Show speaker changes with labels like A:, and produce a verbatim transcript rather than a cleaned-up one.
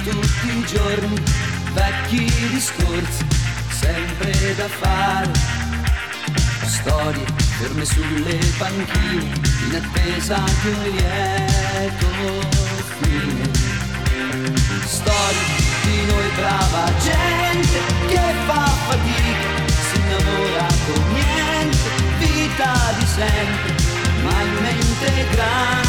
A: tutti i giorni, vecchi discorsi, sempre da fare, storie ferme sulle panchine, in attesa di un lieto fine. Storie di noi brava gente che fa fatica, si innamora con niente, vita di sempre, ma in mente grande.